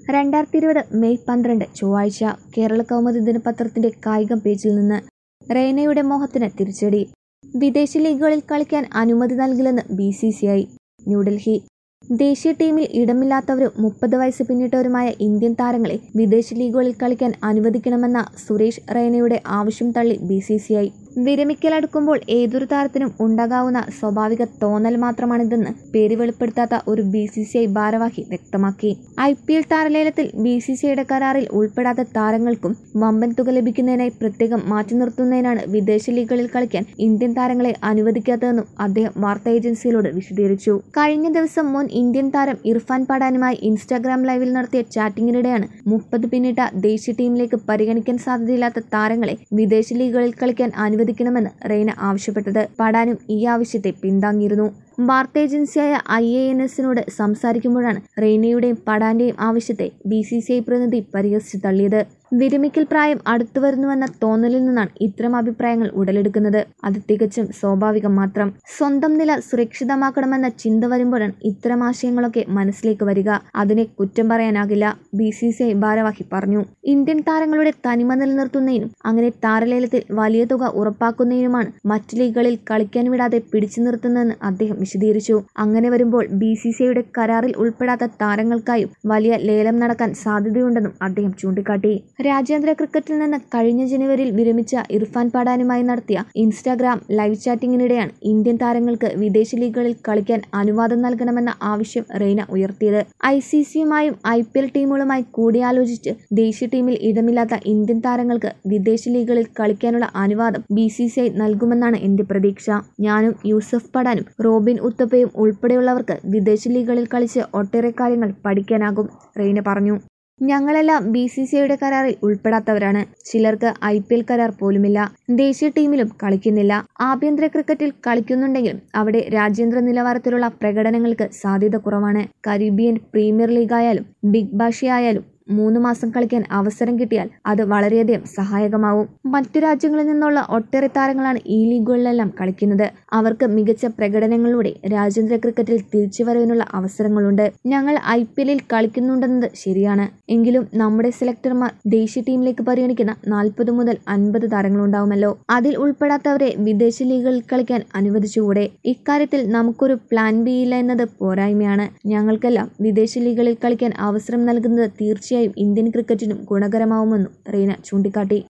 2020 May 12 ചൊവ്വാഴ്ച കേരള കൗമുദി ദിനപത്രത്തിന്റെ കായികം പേജിൽ നിന്ന് റെയ്നയുടെ മോഹത്തിന് തിരിച്ചടി. വിദേശ ലീഗുകളിൽ കളിക്കാൻ അനുമതി നൽകില്ലെന്ന് BCCI. ന്യൂഡൽഹി. ദേശീയ ടീമിൽ ഇടമില്ലാത്തവരും 30 വയസ്സ് പിന്നിട്ടവരുമായ ഇന്ത്യൻ താരങ്ങളെ വിദേശ ലീഗുകളിൽ കളിക്കാൻ അനുവദിക്കണമെന്ന സുരേഷ് റെയ്നയുടെ ആവശ്യം തള്ളി BCCI. വിരമിക്കലടുക്കുമ്പോൾ ഏതൊരു താരത്തിനും ഉണ്ടാകാവുന്ന സ്വാഭാവിക തോന്നൽ മാത്രമാണിതെന്ന് പേര് വെളിപ്പെടുത്താത്ത ഒരു BCCI ഭാരവാഹി വ്യക്തമാക്കി. IPL താരലേലത്തിൽ BCCIയുടെ കരാറിൽ ഉൾപ്പെടാത്ത താരങ്ങൾക്കും വമ്പൻ തുക ലഭിക്കുന്നതിനായി പ്രത്യേകം മാറ്റി നിർത്തുന്നതിനാണ് വിദേശ ലീഗുകളിൽ കളിക്കാൻ ഇന്ത്യൻ താരങ്ങളെ അനുവദിക്കാത്തതെന്നും അദ്ദേഹം വാർത്താ ഏജൻസികളോട് വിശദീകരിച്ചു. കഴിഞ്ഞ ദിവസം മുൻ ഇന്ത്യൻ താരം ഇർഫാൻ പഠാനുമായി ഇൻസ്റ്റാഗ്രാം ലൈവിൽ നടത്തിയ ചാറ്റിംഗിനിടെയാണ് 30 പിന്നിട്ട ദേശീയ ടീമിലേക്ക് പരിഗണിക്കാൻ സാധ്യതയില്ലാത്ത താരങ്ങളെ വിദേശ ലീഗുകളിൽ കളിക്കാൻ അനുവദിക്കണമെന്ന് റെയ്ന ആവശ്യപ്പെട്ടത്. പഠാനും ഈ ആവശ്യത്തെ പിന്താങ്ങിയിരുന്നു. വാർത്താ ഏജൻസിയായ IANSനോട് സംസാരിക്കുമ്പോഴാണ് റെയ്നയുടെയും പഠാന്റെയും ആവശ്യത്തെ BCCI പ്രതിനിധി പരിഹസിച്ച് തള്ളിയത്. വിരമിക്കൽ പ്രായം അടുത്തുവരുന്നുവെന്ന തോന്നലിൽ നിന്നാണ് ഇത്തരം അഭിപ്രായങ്ങൾ ഉടലെടുക്കുന്നത്. അത് തികച്ചും സ്വാഭാവികം മാത്രം. സ്വന്തം നില സുരക്ഷിതമാക്കണമെന്ന ചിന്ത വരുമ്പോഴാണ് ഇത്തരം ആശയങ്ങളൊക്കെ മനസ്സിലേക്ക് വരിക. അതിനെ കുറ്റം പറയാനാകില്ല, BCCI ഭാരവാഹി പറഞ്ഞു. ഇന്ത്യൻ താരങ്ങളുടെ തനിമ നിലനിർത്തുന്നതിനും അങ്ങനെ താരലേലത്തിൽ വലിയ തുക ഉറപ്പാക്കുന്നതിനുമാണ് മറ്റ് ലീഗുകളിൽ കളിക്കാൻ വിടാതെ പിടിച്ചു നിർത്തുന്നതെന്ന് അദ്ദേഹം വിശദീകരിച്ചു. അങ്ങനെ വരുമ്പോൾ BCCIയുടെ കരാറിൽ ഉൾപ്പെടാത്ത താരങ്ങൾക്കായും വലിയ ലേലം നടക്കാൻ സാധ്യതയുണ്ടെന്നും അദ്ദേഹം ചൂണ്ടിക്കാട്ടി. രാജ്യാന്തര ക്രിക്കറ്റിൽ നിന്ന് കഴിഞ്ഞ ജനുവരിയിൽ വിരമിച്ച ഇർഫാൻ പഠാനുമായി നടത്തിയ ഇൻസ്റ്റാഗ്രാം ലൈവ് ചാറ്റിംഗിനിടെയാണ് ഇന്ത്യൻ താരങ്ങൾക്ക് വിദേശ ലീഗുകളിൽ കളിക്കാൻ അനുവാദം നൽകണമെന്ന ആവശ്യം റെയ്ന ഉയർത്തിയത്. ICCയുമായും IPL ടീമുകളുമായി കൂടിയാലോചിച്ച് ദേശീയ ടീമിൽ ഇടമില്ലാത്ത ഇന്ത്യൻ താരങ്ങൾക്ക് വിദേശ ലീഗുകളിൽ കളിക്കാനുള്ള അനുവാദം BCCI നൽകുമെന്നാണ് എന്റെ പ്രതീക്ഷ. ഞാനും യൂസഫ് പഠാനും റോബിൻ ഉത്തപ്പയും ഉൾപ്പെടെയുള്ളവർക്ക് വിദേശ ലീഗുകളിൽ കളിച്ച് ഒട്ടേറെ കാര്യങ്ങൾ പഠിക്കാനാകും, റെയ്ന പറഞ്ഞു. ഞങ്ങളെല്ലാം BCCIയുടെ കരാറിൽ ഉൾപ്പെടാത്തവരാണ്. ചിലർക്ക് IPL കരാർ പോലുമില്ല. ദേശീയ ടീമിലും കളിക്കുന്നില്ല. ആഭ്യന്തര ക്രിക്കറ്റിൽ കളിക്കുന്നുണ്ടെങ്കിലും അവിടെ രാജ്യാന്തര നിലവാരത്തിലുള്ള പ്രകടനങ്ങൾക്ക് സാധ്യത കുറവാണ്. കരീബിയൻ പ്രീമിയർ ലീഗായാലും ബിഗ് ബാഷയായാലും 3 മാസം കളിക്കാൻ അവസരം കിട്ടിയാൽ അത് വളരെയധികം സഹായകമാവും. മറ്റു രാജ്യങ്ങളിൽ നിന്നുള്ള ഒട്ടേറെ താരങ്ങളാണ് ഈ ലീഗുകളിലെല്ലാം കളിക്കുന്നത്. അവർക്ക് മികച്ച പ്രകടനങ്ങളിലൂടെ രാജ്യാന്തര ക്രിക്കറ്റിൽ തിരിച്ചുവരവിനുള്ള അവസരങ്ങളുണ്ട്. ഞങ്ങൾ IPLൽ കളിക്കുന്നുണ്ടെന്നത് ശരിയാണ്. എങ്കിലും നമ്മുടെ സെലക്ടർമാർ ദേശീയ ടീമിലേക്ക് പരിഗണിക്കുന്ന 40 മുതൽ 50 താരങ്ങളുണ്ടാവുമല്ലോ. അതിൽ ഉൾപ്പെടാത്തവരെ വിദേശ ലീഗുകളിൽ കളിക്കാൻ അനുവദിച്ചുകൂടെ? ഇക്കാര്യത്തിൽ നമുക്കൊരു പ്ലാൻ B ഇല്ല എന്നത് പോരായ്മയാണ്. ഞങ്ങൾക്കെല്ലാം വിദേശ ലീഗുകളിൽ കളിക്കാൻ അവസരം നൽകുന്നത് തീർച്ചയായും ഇന്ത്യൻ ക്രിക്കറ്റിനും ഗുണകരമാവുമെന്നും റെയ്ന ചൂണ്ടിക്കാട്ടി.